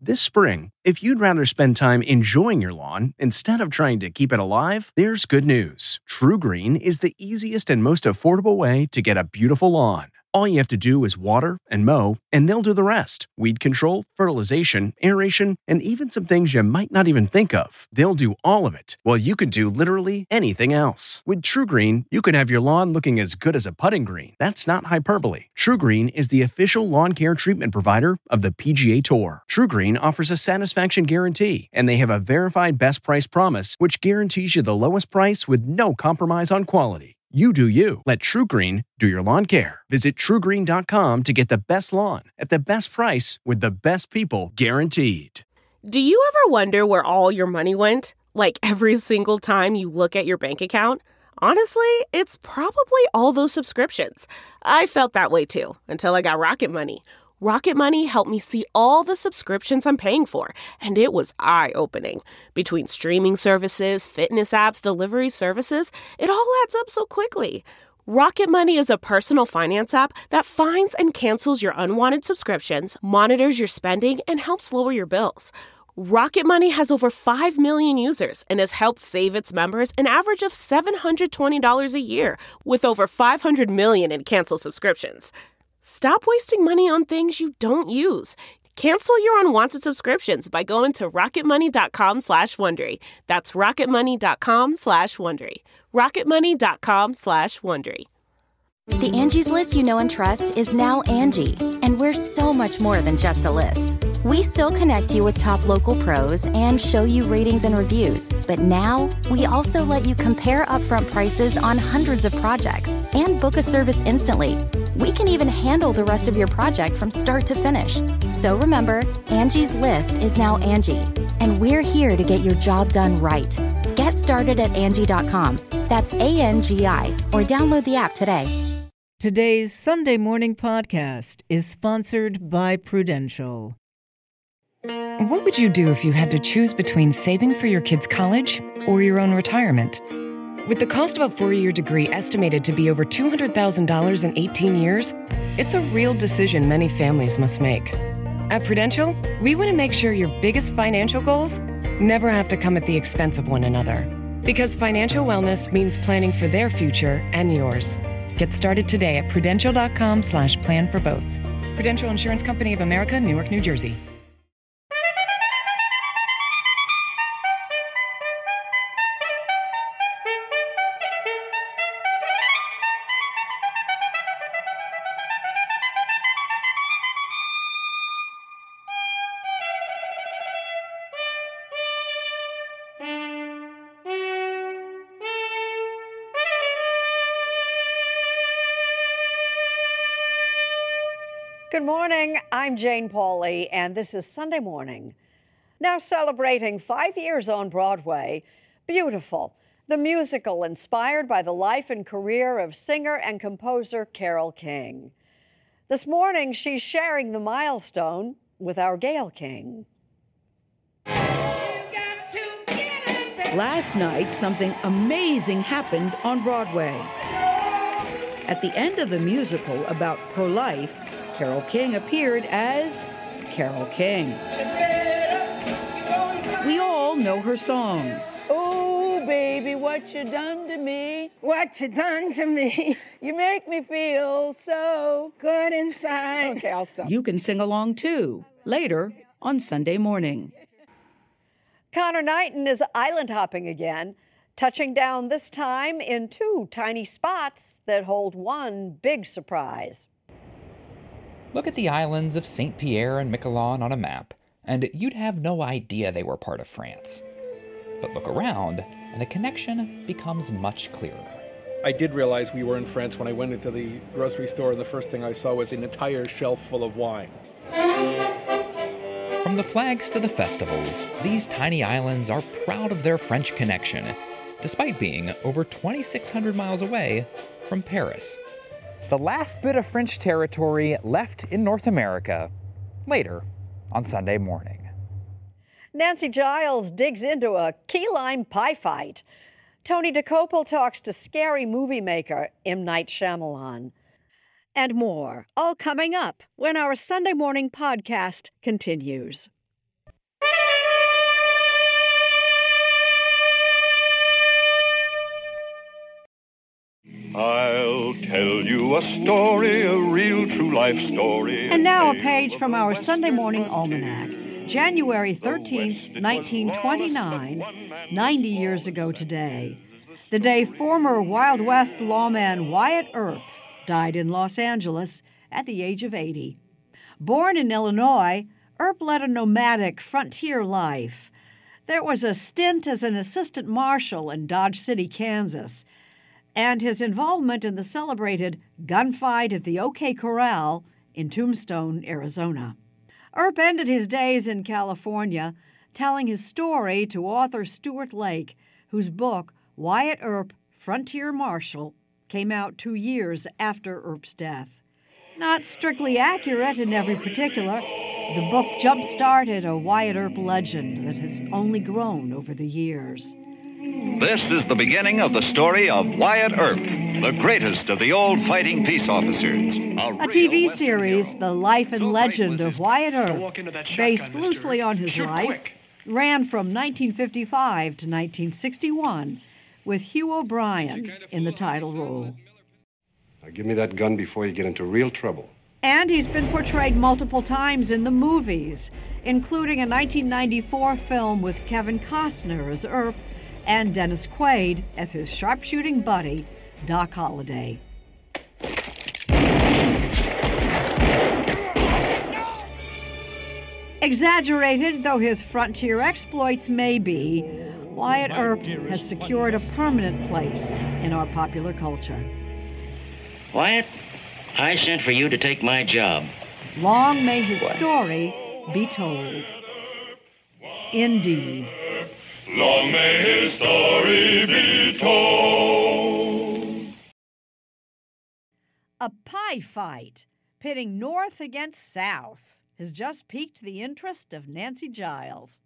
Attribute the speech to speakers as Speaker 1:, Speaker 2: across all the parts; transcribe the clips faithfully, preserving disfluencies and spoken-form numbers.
Speaker 1: This spring, if you'd rather spend time enjoying your lawn instead of trying to keep it alive, there's good news. TruGreen is the easiest and most affordable way to get a beautiful lawn. All you have to do is water and mow, and they'll do the rest. Weed control, fertilization, aeration, and even some things you might not even think of. They'll do all of it, while you can do literally anything else. With TruGreen, you can have your lawn looking as good as a putting green. That's not hyperbole. TruGreen is the official lawn care treatment provider of the P G A Tour. TruGreen offers a satisfaction guarantee, and they have a verified best price promise, which guarantees you the lowest price with no compromise on quality. You do you. Let TruGreen do your lawn care. Visit True Green dot com to get the best lawn at the best price with the best people guaranteed.
Speaker 2: Do you ever wonder where all your money went? Like every single time you look at your bank account? Honestly, it's probably all those subscriptions. I felt that way too, until I got Rocket Money. Rocket Money helped me see all the subscriptions I'm paying for, and it was eye-opening. Between streaming services, fitness apps, delivery services, it all adds up so quickly. Rocket Money is a personal finance app that finds and cancels your unwanted subscriptions, monitors your spending, and helps lower your bills. Rocket Money has over five million users and has helped save its members an average of seven hundred twenty dollars a year, with over five hundred million in canceled subscriptions. Stop wasting money on things you don't use. Cancel your unwanted subscriptions by going to rocketmoney.com slash Wondery. That's rocketmoney.com slash Wondery. rocketmoney.com slash Wondery.
Speaker 3: The Angie's List you know and trust is now Angie, and we're so much more than just a list. We still connect you with top local pros and show you ratings and reviews, but now we also let you compare upfront prices on hundreds of projects and book a service instantly. We can even handle the rest of your project from start to finish. So remember, Angie's List is now Angie, and we're here to get your job done right. Get started at Angie dot com. That's A N G I, or download the app today.
Speaker 4: Today's Sunday Morning Podcast is sponsored by Prudential.
Speaker 5: What would you do if you had to choose between saving for your kids' college or your own retirement? With the cost of a four-year degree estimated to be over two hundred thousand dollars in eighteen years, it's a real decision many families must make. At Prudential, we want to make sure your biggest financial goals never have to come at the expense of one another. Because financial wellness means planning for their future and yours. Get started today at prudential.com slash plan for both. Prudential Insurance Company of America, Newark, New Jersey.
Speaker 6: Good morning, I'm Jane Pauley, and this is Sunday Morning. Now celebrating five years on Broadway, Beautiful, the musical inspired by the life and career of singer and composer Carole King. This morning, she's sharing the milestone with our Gayle King.
Speaker 7: Last night, something amazing happened on Broadway. At the end of the musical about pro-life, Carole King appeared as Carole King. We all know her songs.
Speaker 8: Oh, baby, what you done to me? What you done to me? You make me feel so good inside. Okay, I'll stop.
Speaker 7: You can sing along too, later on Sunday Morning.
Speaker 6: Connor Knighton is island hopping again, touching down this time in two tiny spots that hold one big surprise.
Speaker 9: Look at the islands of Saint Pierre and Miquelon on a map, and you'd have no idea they were part of France. But look around, and the connection becomes much clearer.
Speaker 10: I did realize we were in France when I went into the grocery store, and the first thing I saw was an entire shelf full of wine.
Speaker 9: From the flags to the festivals, these tiny islands are proud of their French connection, despite being over twenty-six hundred miles away from Paris. The last bit of French territory left in North America, later on Sunday Morning.
Speaker 6: Nancy Giles digs into a key lime pie fight. Tony DeCopel talks to scary movie maker M. Night Shyamalan. And more, all coming up when our Sunday Morning podcast continues.
Speaker 11: I'll tell you a story, a real true life story.
Speaker 6: And now a page from our Sunday Morning Almanac, January thirteenth, nineteen twenty-nine, ninety years ago today. The day former Wild West lawman Wyatt Earp died in Los Angeles at the age of eighty. Born in Illinois, Earp led a nomadic frontier life. There was a stint as an assistant marshal in Dodge City, Kansas, and his involvement in the celebrated gunfight at the OK Corral in Tombstone, Arizona. Earp ended his days in California telling his story to author Stuart Lake, whose book, Wyatt Earp, Frontier Marshal, came out two years after Earp's death. Not strictly accurate in every particular, the book jump-started a Wyatt Earp legend that has only grown over the years.
Speaker 12: This is the beginning of the story of Wyatt Earp, the greatest of the old fighting peace officers.
Speaker 6: A, a T V series, The Life and Legend of Wyatt Earp, based loosely on his life, ran from nineteen fifty-five to nineteen sixty-one, with Hugh O'Brian in the title role.
Speaker 13: Now give me that gun before you get into real trouble.
Speaker 6: And he's been portrayed multiple times in the movies, including a nineteen ninety-four film with Kevin Costner as Earp and Dennis Quaid as his sharpshooting buddy, Doc Holliday. Exaggerated though his frontier exploits may be, Wyatt Earp has secured a permanent place in our popular culture.
Speaker 14: Wyatt, I sent for you to take my job.
Speaker 6: Long may his story be told. Indeed.
Speaker 11: Long may his story be told.
Speaker 6: A pie fight pitting North against South has just piqued the interest of Nancy Giles.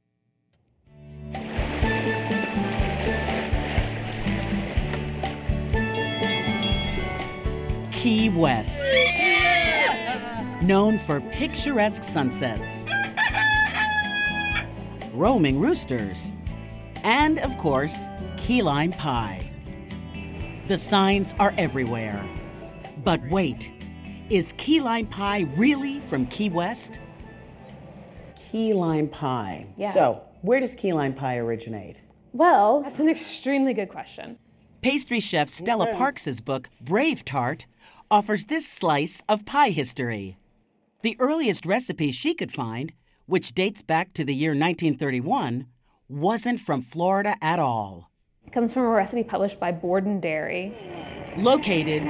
Speaker 15: Key West. Known for picturesque sunsets, roaming roosters, and, of course, key lime pie. The signs are everywhere. But wait, is key lime pie really from Key West?
Speaker 16: Key lime pie.
Speaker 17: Yeah.
Speaker 16: So, where does key lime pie originate?
Speaker 17: Well, that's an extremely good question.
Speaker 15: Pastry chef Stella
Speaker 16: Okay.
Speaker 15: Parks' book, Brave Tart, offers this slice of pie history. The earliest recipe she could find, which dates back to the year nineteen thirty-one, wasn't from Florida at all.
Speaker 17: It comes from a recipe published by Borden Dairy.
Speaker 15: Located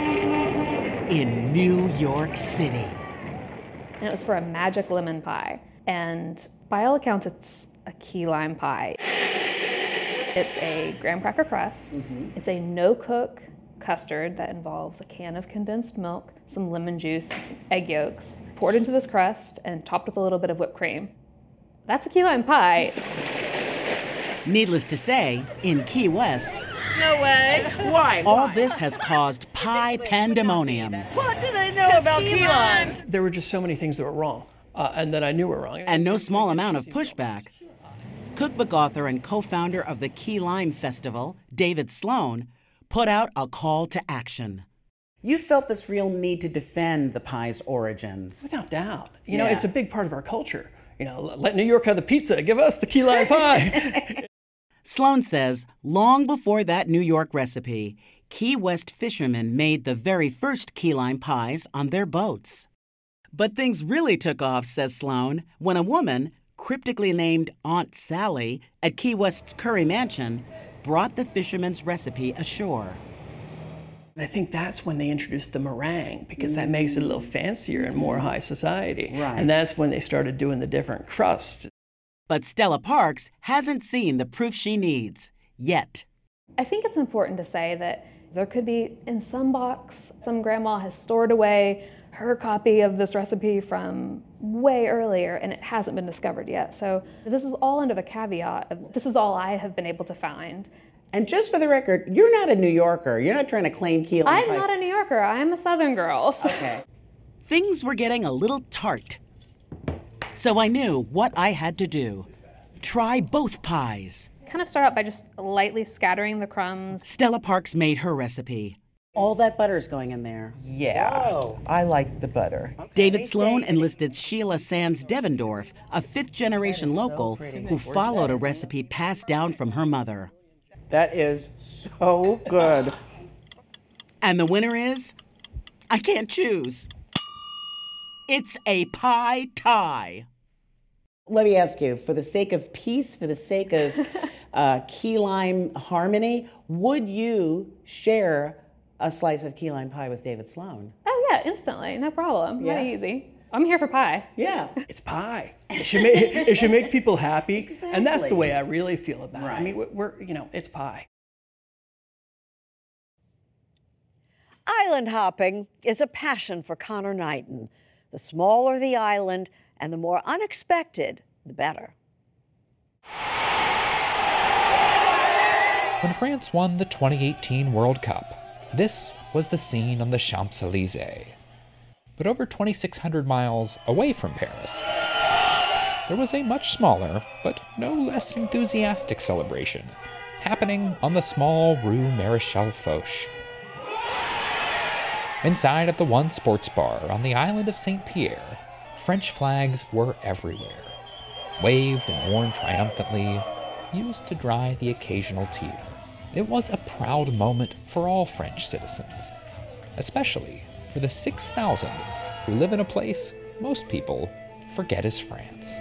Speaker 15: in New York City.
Speaker 17: And it was for a magic lemon pie. And by all accounts, it's a key lime pie. It's a graham cracker crust. Mm-hmm. It's a no-cook custard that involves a can of condensed milk, some lemon juice, and some egg yolks, poured into this crust and topped with a little bit of whipped cream. That's a key lime pie.
Speaker 15: Needless to say, in Key West,
Speaker 8: No way. Why?
Speaker 15: all this has caused pie pandemonium.
Speaker 8: What do they know about key limes?
Speaker 18: There were just so many things that were wrong, uh, and that I knew were wrong.
Speaker 15: And no small amount of pushback. Cookbook author and co-founder of the Key Lime Festival, David Sloan, put out a call to action.
Speaker 16: You felt this real need to defend the pie's origins.
Speaker 18: Without doubt. You know,
Speaker 16: Yeah.
Speaker 18: it's a big part of our culture. You know, let New York have the pizza, give us the key lime pie.
Speaker 15: Sloan says long before that New York recipe, Key West fishermen made the very first key lime pies on their boats. But things really took off, says Sloan, when a woman, cryptically named Aunt Sally, at Key West's Curry Mansion, brought the fisherman's recipe ashore.
Speaker 18: I think that's when they introduced the meringue, because that makes it a little fancier and more high society.
Speaker 16: Right.
Speaker 18: And that's when they started doing the different crusts.
Speaker 15: But Stella Parks hasn't seen the proof she needs yet.
Speaker 17: I think it's important to say that there could be, in some box, some grandma has stored away her copy of this recipe from way earlier, and it hasn't been discovered yet. So this is all under the caveat of this is all I have been able to find.
Speaker 16: And just for the record, you're not a New Yorker. You're not trying to claim key lime
Speaker 17: I'm
Speaker 16: pie.
Speaker 17: not a New Yorker. I'm a Southern girl. So.
Speaker 16: Okay.
Speaker 15: Things were getting a little tart. So I knew what I had to do. Try both pies.
Speaker 17: Kind of start out by just lightly scattering the crumbs.
Speaker 15: Stella Parks made her recipe.
Speaker 16: All that butter is going in there.
Speaker 19: Yeah,
Speaker 16: Whoa.
Speaker 19: I like the butter.
Speaker 15: David Sloan enlisted Sheila Sands Devendorf, a fifth-generation local who followed a recipe passed down from her mother.
Speaker 16: That is so good.
Speaker 15: And the winner is? I can't choose. It's a pie tie.
Speaker 16: Let me ask you, for the sake of peace, for the sake of uh, key lime harmony, would you share a slice of key lime pie with David Sloan?
Speaker 17: Oh yeah, instantly, no problem.
Speaker 16: Yeah.
Speaker 17: Very easy. I'm here for pie.
Speaker 16: Yeah.
Speaker 18: It's pie. It should make, it should make people happy.
Speaker 16: Exactly.
Speaker 18: And that's the way I really feel about
Speaker 16: Right.
Speaker 18: it. I mean, we're, we're, you know, it's pie.
Speaker 6: Island hopping is a passion for Connor Knighton. The smaller the island and the more unexpected, the better.
Speaker 9: When France won the twenty eighteen World Cup, this was the scene on the Champs-Élysées. But over twenty-six hundred miles away from Paris, there was a much smaller, but no less enthusiastic celebration, happening on the small Rue Maréchal Foch. Inside of the one sports bar on the island of Saint Pierre, French flags were everywhere, waved and worn triumphantly, used to dry the occasional tear. It was a proud moment for all French citizens, especially for the six thousand who live in a place most people forget is France.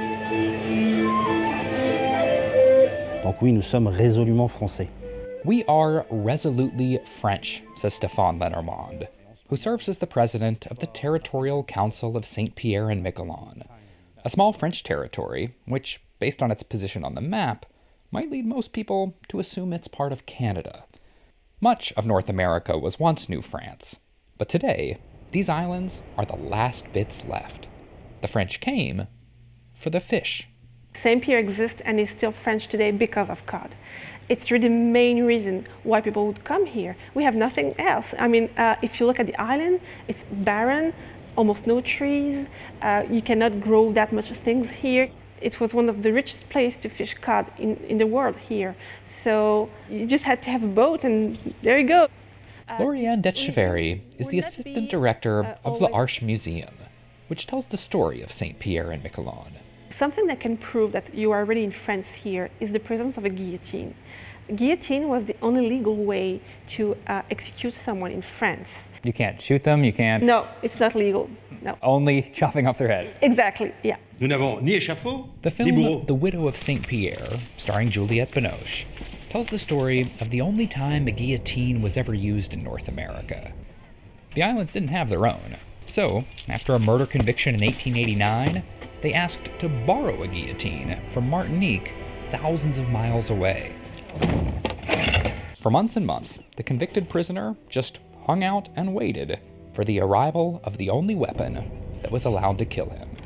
Speaker 20: Donc oui, nous sommes résolument français.
Speaker 9: We are resolutely French, says Stéphane Lenormand, who serves as the president of the Territorial Council of Saint Pierre and Miquelon, a small French territory which, based on its position on the map, might lead most people to assume it's part of Canada. Much of North America was once New France, but today, these islands are the last bits left. The French came for the fish.
Speaker 21: Saint Pierre exists and is still French today because of cod. It's really the main reason why people would come here. We have nothing else. I mean, uh, if you look at the island, it's barren, almost no trees. Uh, you cannot grow that much things here. It was one of the richest places to fish cod in, in the world here. So you just had to have a boat and there you go.
Speaker 9: Uh, Lauriane Detcheverry is the assistant director uh, of l'Arche Museum, which tells the story of Saint Pierre and Miquelon.
Speaker 21: Something that can prove that you are already in France here is the presence of a guillotine. A guillotine was the only legal way to uh, execute someone in France.
Speaker 22: You can't shoot them, you can't...
Speaker 21: No, it's not legal, no.
Speaker 22: Only chopping off their head.
Speaker 21: Exactly, yeah.
Speaker 22: Nous n'avons ni échafaud,
Speaker 9: The film The Widow of Saint Pierre, starring Juliette Binoche, tells the story of the only time a guillotine was ever used in North America. The islands didn't have their own, so after a murder conviction in eighteen eighty-nine, they asked to borrow a guillotine from Martinique, thousands of miles away. For months and months, the convicted prisoner just hung out and waited for the arrival of the only weapon that was allowed to kill him.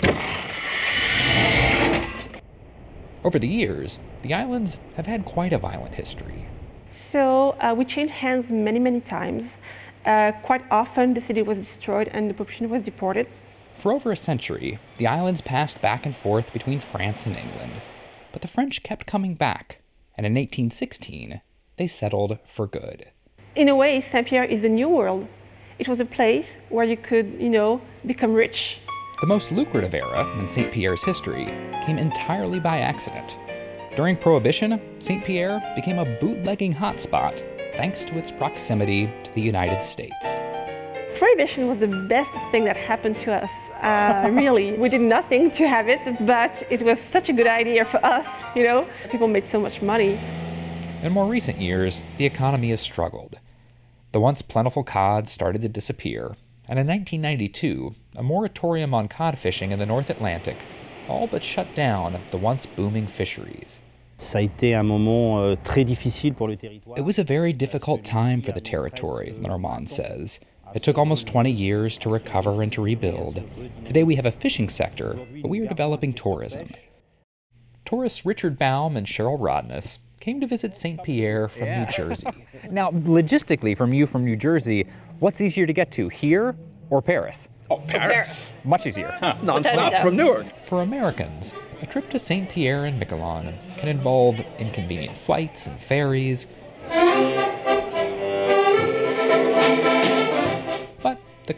Speaker 9: Over the years, the islands have had quite a violent history.
Speaker 21: So uh, we changed hands many, many times. Uh, quite often the city was destroyed and the population was deported.
Speaker 9: For over a century, the islands passed back and forth between France and England, but the French kept coming back, and in eighteen sixteen, they settled for good.
Speaker 21: In a way, Saint Pierre is a new world. It was a place where you could, you know, become rich.
Speaker 9: The most lucrative era in Saint Pierre's history came entirely by accident. During Prohibition, Saint Pierre became a bootlegging hotspot thanks to its proximity to the United States.
Speaker 21: Prohibition was the best thing that happened to us. Uh, really, we did nothing to have it, but it was such a good idea for us, you know? People made so much money.
Speaker 9: In more recent years, the economy has struggled. The once plentiful cod started to disappear, and in nineteen ninety-two, a moratorium on cod fishing in the North Atlantic all but shut down the once booming fisheries.
Speaker 20: Ça a été un moment euh, très difficile pour le territoire.
Speaker 9: It was a very difficult time for the territory, Lenormand says. It took almost twenty years to recover and to rebuild. Today we have a fishing sector, but we are developing tourism. Tourists Richard Baum and Cheryl Rodness came to visit Saint Pierre from yeah. New Jersey.
Speaker 22: Now, logistically, from you from New Jersey, what's easier to get to, here or Paris?
Speaker 10: Oh, Paris.
Speaker 22: Much easier. Huh.
Speaker 10: Non-stop from Newark.
Speaker 9: For Americans, a trip to Saint Pierre and Miquelon can involve inconvenient flights and ferries,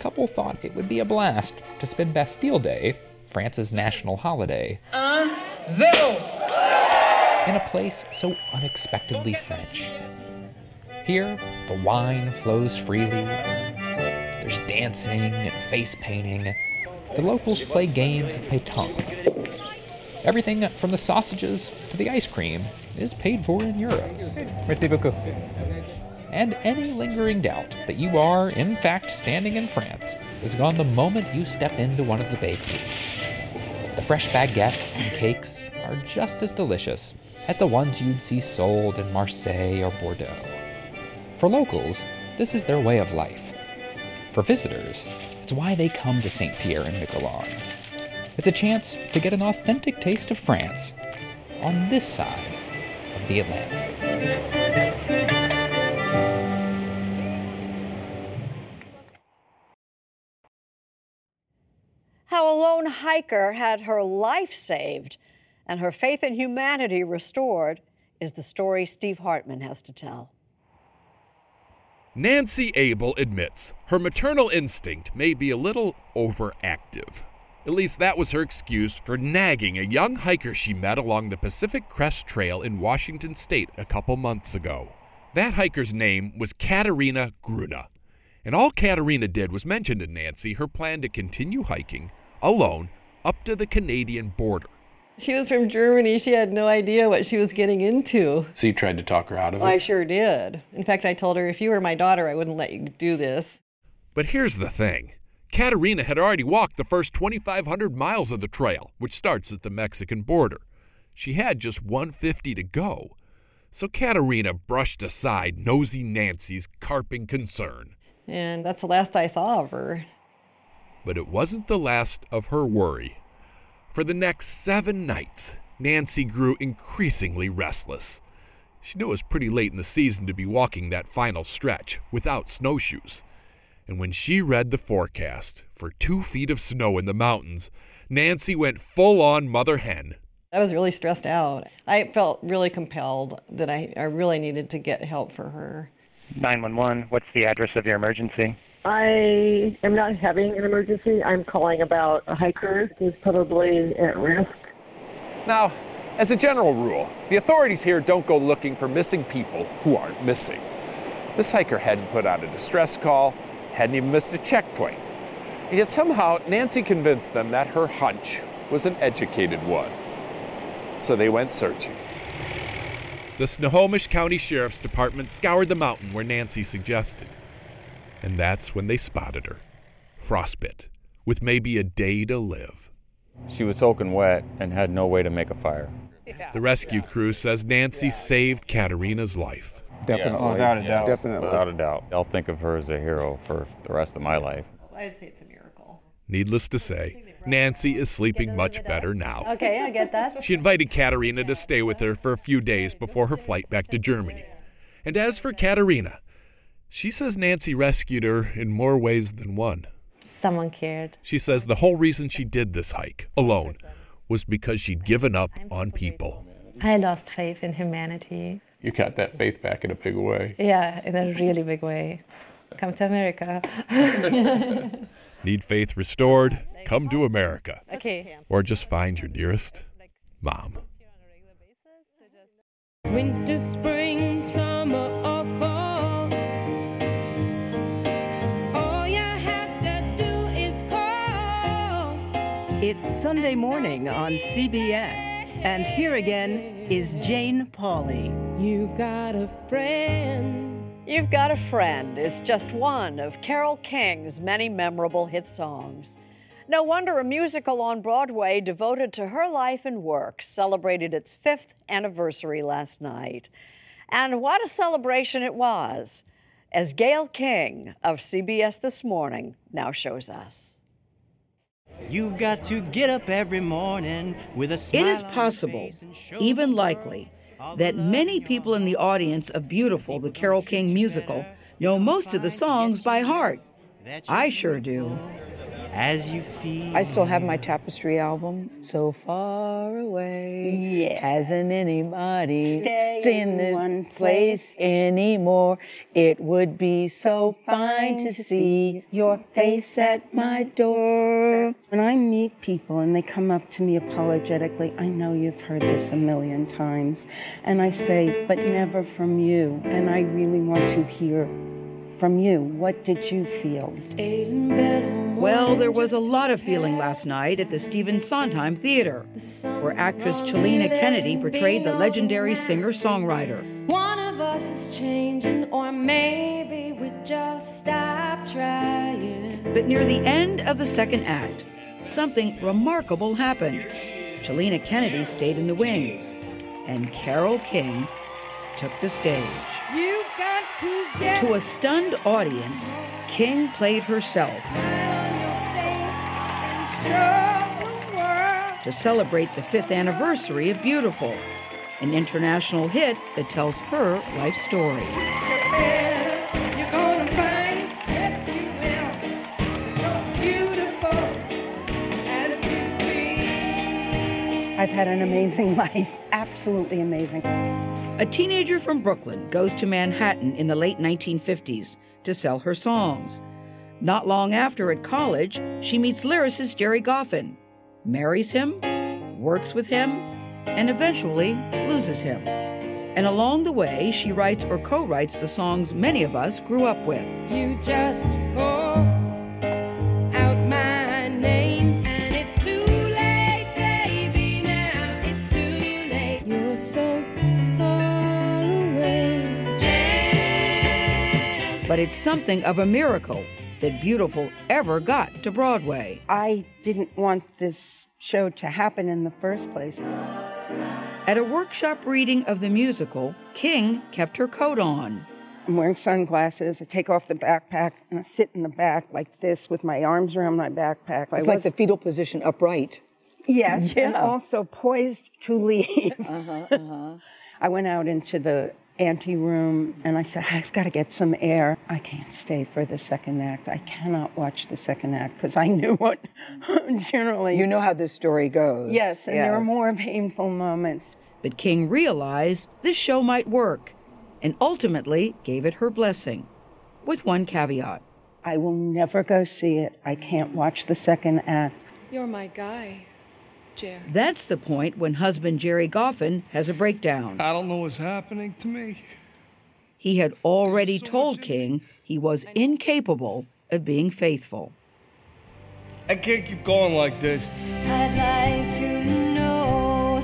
Speaker 9: couple thought it would be a blast to spend Bastille Day, France's national holiday,
Speaker 8: Un, zéro.
Speaker 9: in a place so unexpectedly French. Here, the wine flows freely, there's dancing and face painting, the locals play games of pétanque. Everything from the sausages to the ice cream is paid for in euros.
Speaker 22: Merci beaucoup.
Speaker 9: And any lingering doubt that you are, in fact, standing in France is gone the moment you step into one of the bakeries. The fresh baguettes and cakes are just as delicious as the ones you'd see sold in Marseille or Bordeaux. For locals, this is their way of life. For visitors, it's why they come to Saint Pierre and Miquelon. It's a chance to get an authentic taste of France on this side of the Atlantic.
Speaker 6: How a lone hiker had her life saved and her faith in humanity restored is the story Steve Hartman has to tell.
Speaker 1: Nancy Abel admits her maternal instinct may be a little overactive. At least that was her excuse for nagging a young hiker she met along the Pacific Crest Trail in Washington State a couple months ago. That hiker's name was Katerina Gruna, and all Katerina did was mention to Nancy her plan to continue hiking alone up to the Canadian border.
Speaker 2: She was from Germany. She had no idea what she was getting into.
Speaker 13: So you tried to talk her out of it?
Speaker 2: I sure did. In fact, I told her, if you were my daughter, I wouldn't let you do this.
Speaker 1: But here's the thing. Katerina had already walked the first twenty-five hundred miles of the trail, which starts at the Mexican border. She had just one hundred fifty to go. So Katerina brushed aside nosy Nancy's carping concern.
Speaker 2: And that's the last I saw of her.
Speaker 1: But it wasn't the last of her worry. For the next seven nights, Nancy grew increasingly restless. She knew it was pretty late in the season to be walking that final stretch without snowshoes. And when she read the forecast for two feet of snow in the mountains, Nancy went full-on mother hen.
Speaker 2: I was really stressed out. I felt really compelled that I, I really needed to get help for her.
Speaker 23: nine one one, what's the address of your emergency?
Speaker 24: I am not having an emergency. I'm calling about a hiker who's probably at risk.
Speaker 25: Now, as a general rule, the authorities here don't go looking for missing people who aren't missing. This hiker hadn't put out a distress call, hadn't even missed a checkpoint. And yet somehow Nancy convinced them that her hunch was an educated one. So they went searching.
Speaker 1: The Snohomish County Sheriff's Department scoured the mountain where Nancy suggested. And that's when they spotted her, frostbit, with maybe a day to live.
Speaker 26: She was soaking wet and had no way to make a fire.
Speaker 1: The rescue crew says Nancy saved Katerina's life.
Speaker 26: Definitely.
Speaker 23: Yeah, without a doubt.
Speaker 26: Definitely. Without a doubt. I'll think of her as a hero for the rest of my life.
Speaker 2: I'd say it's a miracle.
Speaker 1: Needless to say, Nancy is sleeping much better now.
Speaker 6: Okay, I get that.
Speaker 1: She invited Katerina to stay with her for a few days before her flight back to Germany. And as for Katerina, she says Nancy rescued her in more ways than one.
Speaker 27: Someone cared.
Speaker 1: She says the whole reason she did this hike alone was because she'd given up on people.
Speaker 27: I lost faith in humanity.
Speaker 13: You got that faith back in a big way.
Speaker 27: Yeah, in a really big way. Come to America.
Speaker 1: Need faith restored? Come to America.
Speaker 27: Okay.
Speaker 1: Or just find your nearest mom.
Speaker 28: Winter, spring, summer, or fall. All you have to do is call.
Speaker 4: It's Sunday morning on C B S. And here again is Jane Pauley.
Speaker 28: You've got a friend.
Speaker 6: You've Got a Friend is just one of Carole King's many memorable hit songs. No wonder a musical on Broadway devoted to her life and work celebrated its fifth anniversary last night. And what a celebration it was, as Gayle King of C B S This Morning now shows us.
Speaker 29: You've got to get up every morning with a smile.
Speaker 7: It is possible, even likely, that many people in the audience of Beautiful, the Carole King musical, know most of the songs by heart. I sure do.
Speaker 29: as you feel.
Speaker 3: I still have my Tapestry album, So Far Away.
Speaker 8: Yeah.
Speaker 3: Hasn't anybody
Speaker 8: Stay
Speaker 3: seen this
Speaker 8: one
Speaker 3: place anymore? It would be so fine to see your face at my door.
Speaker 8: When I meet people and they come up to me apologetically, I know you've heard this a million times, and I say, but never from you. And I really want to hear from you. What did you feel?
Speaker 7: Well, there was a lot of feeling last night at the Stephen Sondheim Theater, where actress Chelina Kennedy portrayed the legendary singer-songwriter.
Speaker 28: One of us is changing, or maybe we just stop trying.
Speaker 7: But near the end of the second act, something remarkable happened. Chelina Kennedy stayed in the wings, and Carole King took the stage.
Speaker 28: You got to get
Speaker 7: To a stunned audience, King played herself to celebrate the fifth anniversary of Beautiful, an international hit that tells her life story.
Speaker 28: You're gonna find, yes you will, that you're beautiful as you feel.
Speaker 8: I've had an amazing life, absolutely amazing.
Speaker 7: A teenager from Brooklyn goes to Manhattan in the late nineteen fifties to sell her songs. Not long after, at college, she meets lyricist Jerry Goffin, marries him, works with him, and eventually loses him. And along the way, she writes or co-writes the songs many of us grew up with.
Speaker 28: You just call out my name, and it's too late, baby, now it's too late. You're so far away. Just
Speaker 7: But it's something of a miracle that Beautiful ever got to Broadway.
Speaker 8: I didn't want this show to happen in the first place.
Speaker 7: At a workshop reading of the musical, King kept her coat on.
Speaker 8: I'm wearing sunglasses. I take off the backpack and I sit in the back like this with my arms around my backpack.
Speaker 3: It's like the fetal position upright.
Speaker 8: Yes,
Speaker 3: Yeah.
Speaker 8: and also poised to leave.
Speaker 3: Uh-huh, uh-huh.
Speaker 8: I went out into the ante room and I said, I've got to get some air. I can't stay for the second act. I cannot watch the second act because I knew what generally.
Speaker 3: You know how this story goes.
Speaker 8: Yes, and there are
Speaker 3: Yes.
Speaker 8: more painful moments.
Speaker 7: But King realized this show might work and ultimately gave it her blessing, with one caveat.
Speaker 8: I will never go see it. I can't watch the second act.
Speaker 28: You're my guy, Jerry.
Speaker 7: That's the point when husband Jerry Goffin has a breakdown.
Speaker 5: I don't know what's happening to me.
Speaker 7: He had already told King he was incapable of being faithful.
Speaker 5: I can't keep going like this.
Speaker 28: I'd like to know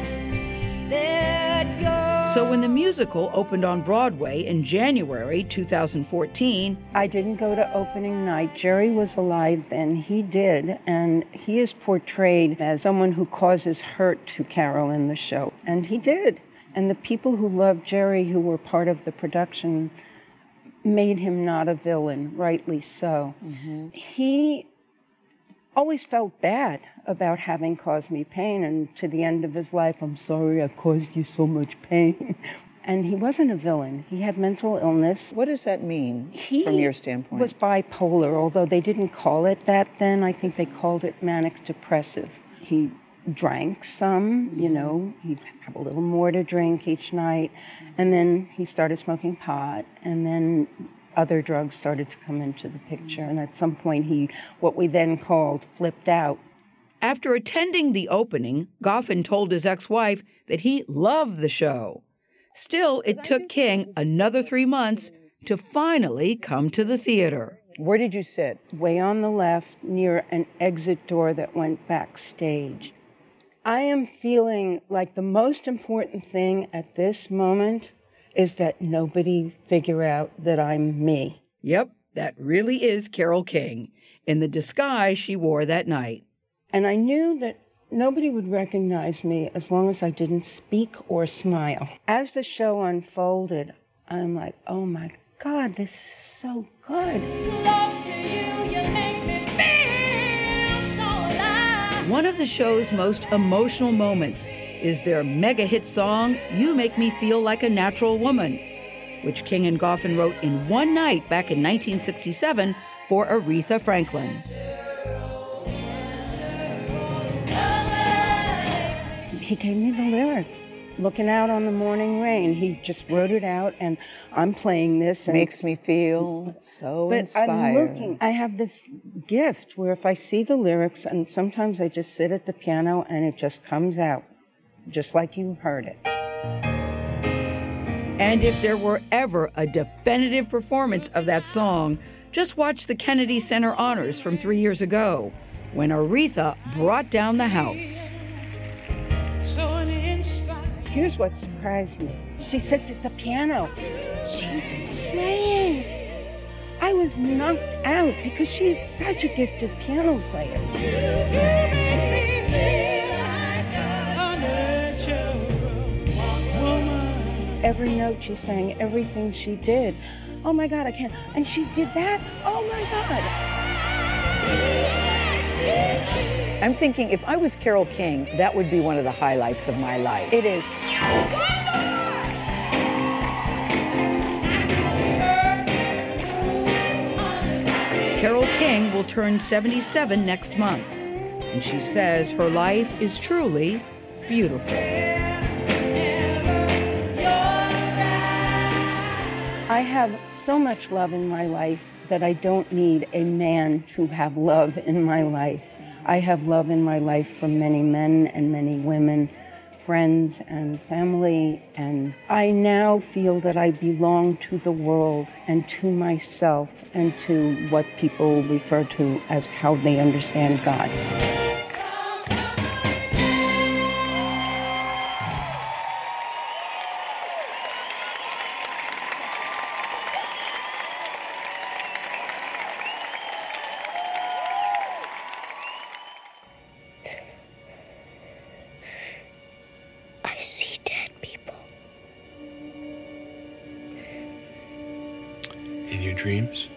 Speaker 28: that you're...
Speaker 7: So when the musical opened on Broadway in January two thousand fourteen,
Speaker 8: I didn't go to opening night. Jerry was alive then. He did. And he is portrayed as someone who causes hurt to Carole in the show. And he did. And the people who loved Jerry, who were part of the production, made him not a villain, rightly so. Mm-hmm. He always felt bad about having caused me pain, and to the end of his life, I'm sorry I caused you so much pain. And he wasn't a villain. He had mental illness.
Speaker 3: What does that mean
Speaker 8: he
Speaker 3: from your standpoint?
Speaker 8: He was bipolar, although they didn't call it that then. I think they called it manic depressive. He drank some, you know, he'd have a little more to drink each night, and then he started smoking pot, and then other drugs started to come into the picture, and at some point he, what we then called, flipped out.
Speaker 7: After attending the opening, Goffin told his ex-wife that he loved the show. Still, it took King another three months to finally come to the theater.
Speaker 8: Where did you sit? Way on the left, near an exit door that went backstage. I am feeling like the most important thing at this moment is that nobody figure out that I'm me.
Speaker 7: Yep, that really is Carole King, in the disguise she wore that night.
Speaker 8: And I knew that nobody would recognize me as long as I didn't speak or smile. As the show unfolded, I'm like, oh my God, this is so good.
Speaker 28: Close to you, you make me feel so alive.
Speaker 7: One of the show's most emotional moments is their mega hit song, You Make Me Feel Like a Natural Woman, which King and Goffin wrote in one night back in nineteen sixty-seven for Aretha Franklin.
Speaker 8: he gave me the lyric. Looking out on the morning rain. He just wrote it out, and I'm playing this. And
Speaker 3: Makes me feel so
Speaker 8: but
Speaker 3: inspired.
Speaker 8: I'm looking. I have this gift where if I see the lyrics, and sometimes I just sit at the piano and it just comes out, just like you heard it.
Speaker 7: And if there were ever a definitive performance of that song, just watch the Kennedy Center Honors from three years ago, when Aretha brought down the house.
Speaker 8: Here's what surprised me. She sits at the piano. She's playing. I was knocked out because she's such a gifted piano player. Every note she sang, everything she did. Oh my God, I can't. And she did that? Oh my God.
Speaker 3: I'm thinking if I was Carole King, that would be one of the highlights of my life.
Speaker 8: It is.
Speaker 7: Carole King will turn seventy-seven next month, and she says her life is truly beautiful.
Speaker 8: I have so much love in my life that I don't need a man to have love in my life. I have love in my life from many men and many women, friends and family, and I now feel that I belong to the world and to myself and to what people refer to as how they understand God.
Speaker 28: I see dead people.
Speaker 11: In your dreams?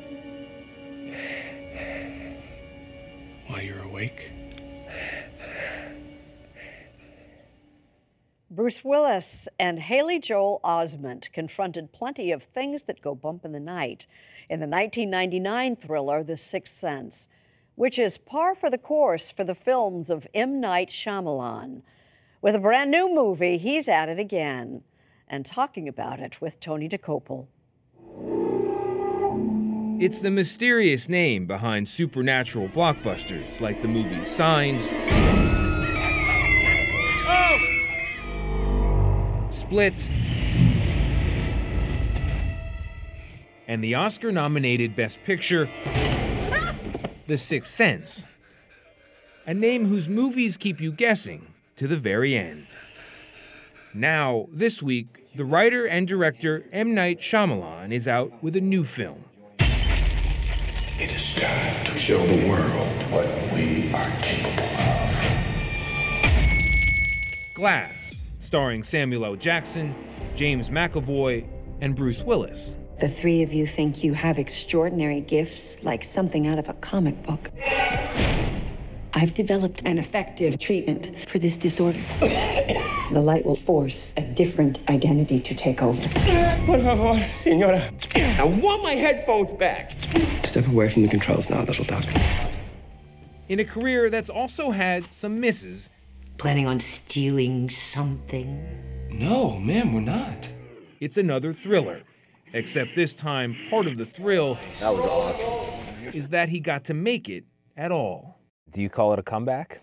Speaker 11: While you're awake?
Speaker 6: Bruce Willis and Haley Joel Osment confronted plenty of things that go bump in the night in the nineteen ninety-nine thriller The Sixth Sense, which is par for the course for the films of M. Night Shyamalan. With a brand new movie, he's at it again, and talking about it with Tony DeCopel.
Speaker 12: It's the mysterious name behind supernatural blockbusters like the movie Signs, oh! Split, and the Oscar-nominated Best Picture, The Sixth Sense. A name whose movies keep you guessing to the very end. Now, this week, the writer and director M. Night Shyamalan is out with a new film.
Speaker 14: It is time to show the world what we are capable of.
Speaker 12: Glass, starring Samuel L. Jackson, James McAvoy, and Bruce Willis.
Speaker 15: The three of you think you have extraordinary gifts, like something out of a comic book. I've developed an effective treatment for this disorder. The light will force a different identity to take over.
Speaker 16: Por favor, señora. I want my headphones back. Step away from the controls now, little duck.
Speaker 12: In a career that's also had some misses.
Speaker 15: Planning on stealing something?
Speaker 16: No, ma'am, we're not.
Speaker 12: It's another thriller. Except this time, part of the thrill
Speaker 17: that was awesome.
Speaker 12: is that he got to make it at all.
Speaker 22: Do you call it a comeback?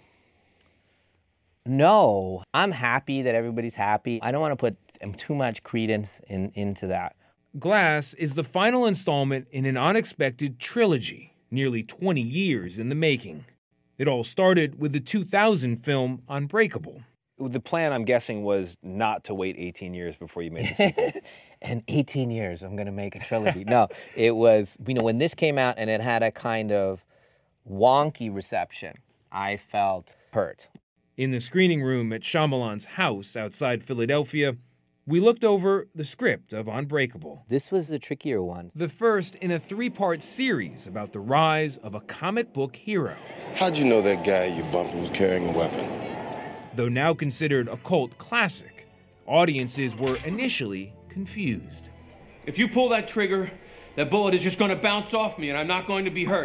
Speaker 18: No, I'm happy that everybody's happy. I don't want to put too much credence in, into that.
Speaker 12: Glass is the final installment in an unexpected trilogy, nearly twenty years in the making. It all started with the two thousand film Unbreakable.
Speaker 22: The plan, I'm guessing, was not to wait eighteen years before you made the sequel.
Speaker 18: In eighteen years, I'm going to make a trilogy. No, it was, you know, when this came out and it had a kind of wonky reception, I felt hurt.
Speaker 12: In the screening room at Shyamalan's house outside Philadelphia, we looked over the script of Unbreakable.
Speaker 18: This was the trickier one.
Speaker 12: The first in a three-part series about the rise of a comic book hero.
Speaker 14: How'd you know that guy you bumped was carrying a weapon?
Speaker 12: Though now considered a cult classic, audiences were initially confused.
Speaker 16: If you pull that trigger, that bullet is just going to bounce off me and I'm not going to be hurt.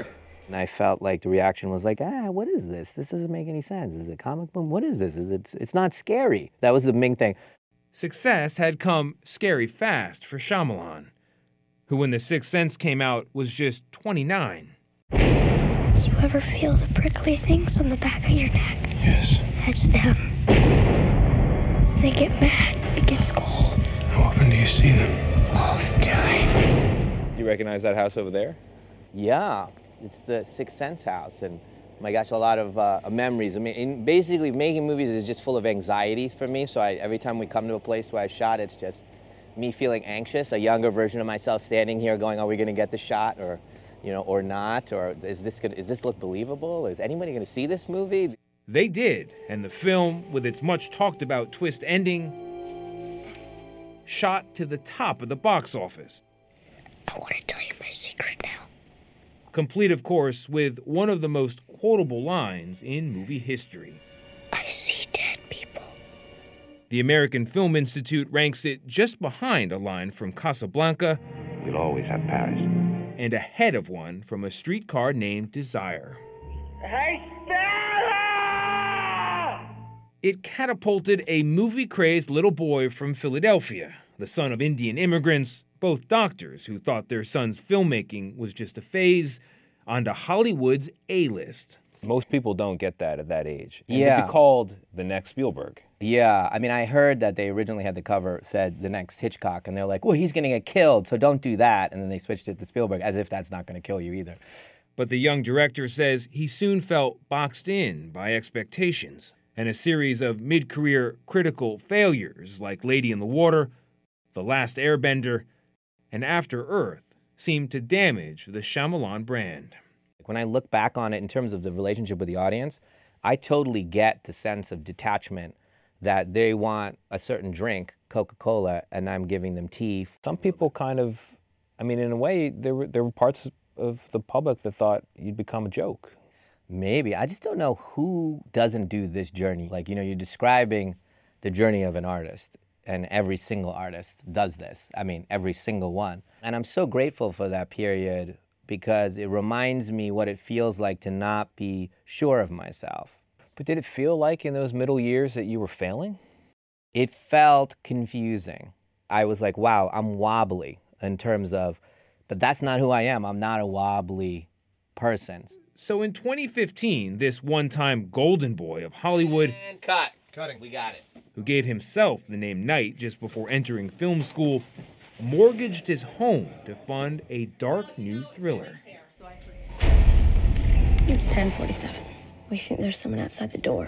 Speaker 18: And I felt like the reaction was like, ah, what is this? This doesn't make any sense. Is it comic book? What is this? Is it? It's not scary. That was the main thing.
Speaker 12: Success had come scary fast for Shyamalan, who when The Sixth Sense came out was just twenty-nine.
Speaker 9: You ever feel the prickly things on the back of your neck?
Speaker 14: Yes.
Speaker 9: That's them. They get mad. It gets cold.
Speaker 14: How often do you see them?
Speaker 9: All the time.
Speaker 18: Do you recognize that house over there? Yeah, it's the Sixth Sense house, and my gosh, a lot of uh, memories. I mean, in basically making movies is just full of anxiety for me. So I, every time we come to a place where I shot, it's just me feeling anxious. A younger version of myself standing here, going, "Are we going to get the shot, or, you know, or not? Or is this gonna, is this look believable? Is anybody going to see this movie?"
Speaker 12: They did, and the film, with its much talked about twist ending, shot to the top of the box office.
Speaker 9: I want to tell you my secret now.
Speaker 12: Complete, of course, with one of the most quotable lines in movie history.
Speaker 9: I see dead people.
Speaker 12: The American Film Institute ranks it just behind a line from Casablanca.
Speaker 13: We'll always have Paris.
Speaker 12: And ahead of one from A Streetcar Named Desire.
Speaker 10: Hey, Stella!
Speaker 12: It catapulted a movie-crazed little boy from Philadelphia, the son of Indian immigrants, both doctors who thought their son's filmmaking was just a phase, onto Hollywood's A-list.
Speaker 17: Most people don't get that at that age. And
Speaker 18: Yeah.
Speaker 17: to be called the next Spielberg.
Speaker 18: Yeah, I mean, I heard that they originally had the cover said the next Hitchcock, and they're like, well, he's going to get killed, so don't do that. And then they switched it to Spielberg, as if that's not going to kill you either.
Speaker 12: But the young director says he soon felt boxed in by expectations, and a series of mid-career critical failures like Lady in the Water, The Last Airbender, and After Earth seemed to damage the Shyamalan brand.
Speaker 18: When I look back on it in terms of the relationship with the audience, I totally get the sense of detachment that they want a certain drink, Coca-Cola, and I'm giving them tea.
Speaker 17: Some people kind of, I mean, in a way, there were, there were parts of the public that thought you'd become a joke.
Speaker 18: Maybe. I just don't know who doesn't do this journey. Like, you know, you're describing the journey of an artist, and every single artist does this. I mean, every single one. And I'm so grateful for that period because it reminds me what it feels like to not be sure of myself.
Speaker 17: But did it feel like in those middle years that you were failing?
Speaker 18: It felt confusing. I was like, wow, I'm wobbly in terms of, but that's not who I am. I'm not a wobbly person.
Speaker 12: So in twenty fifteen, this one-time golden boy of Hollywood,
Speaker 18: And cut. Cutting. We got it.
Speaker 12: who gave himself the name Knight just before entering film school, mortgaged his home to fund a dark new thriller.
Speaker 9: It's ten forty-seven. We think there's someone outside the door.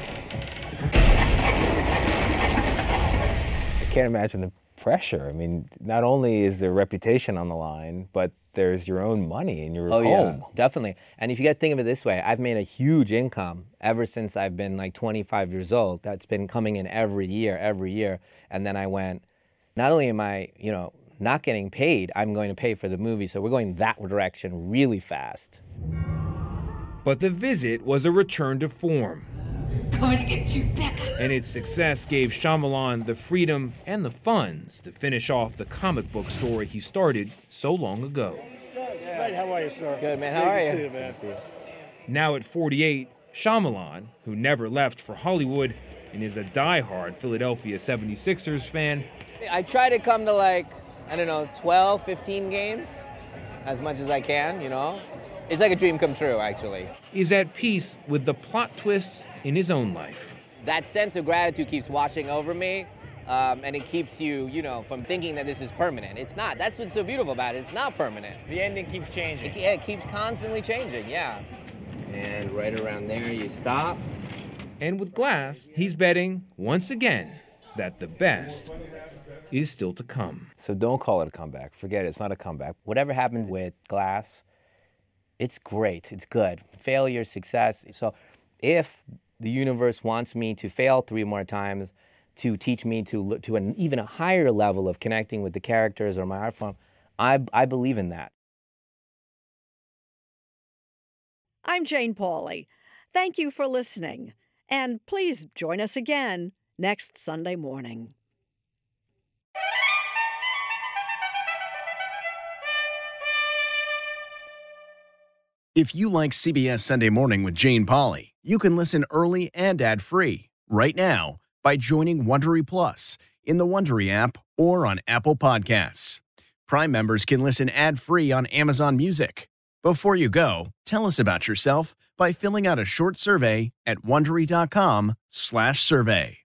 Speaker 17: I can't imagine the pressure. I mean, not only is there reputation on the line, but there's your own money in your
Speaker 18: Oh,
Speaker 17: home.
Speaker 18: yeah, definitely. And if you got to think of it this way, I've made a huge income ever since I've been like twenty-five years old. That's been coming in every year, every year. And then I went, not only am I, you know, not getting paid, I'm going to pay for the movie. So we're going that direction really fast.
Speaker 12: But the visit was a return to form.
Speaker 9: Going to get you back.
Speaker 12: And its success gave Shyamalan the freedom and the funds to finish off the comic book story he started so long ago.
Speaker 19: Hey, how are you, sir?
Speaker 18: Good, man.
Speaker 19: Good
Speaker 18: How are
Speaker 19: to
Speaker 18: you?
Speaker 19: see you, man.
Speaker 12: Now at forty-eight, Shyamalan, who never left for Hollywood and is a diehard Philadelphia seventy-sixers fan,
Speaker 18: I try to come to like, I don't know, twelve, fifteen games as much as I can, you know? It's like a dream come true, actually.
Speaker 12: is at peace with the plot twists in his own life.
Speaker 18: That sense of gratitude keeps washing over me, um, and it keeps you, you know, from thinking that this is permanent. It's not. That's what's so beautiful about it. It's not permanent.
Speaker 17: The ending keeps changing.
Speaker 18: It, yeah, it keeps constantly changing, yeah. And right around there, you stop.
Speaker 12: And with Glass, he's betting, once again, that the best is still to come.
Speaker 17: So don't call it a comeback. Forget it. It's not a comeback.
Speaker 18: Whatever happens with Glass, it's great. It's good. Failure, success. So if the universe wants me to fail three more times to teach me to look to an even a higher level of connecting with the characters or my art form, I, I believe in that.
Speaker 6: I'm Jane Pauley. Thank you for listening. And please join us again next Sunday morning.
Speaker 1: If you like C B S Sunday Morning with Jane Pauley, you can listen early and ad-free right now by joining Wondery Plus in the Wondery app or on Apple Podcasts. Prime members can listen ad-free on Amazon Music. Before you go, tell us about yourself by filling out a short survey at Wondery dot com slash survey.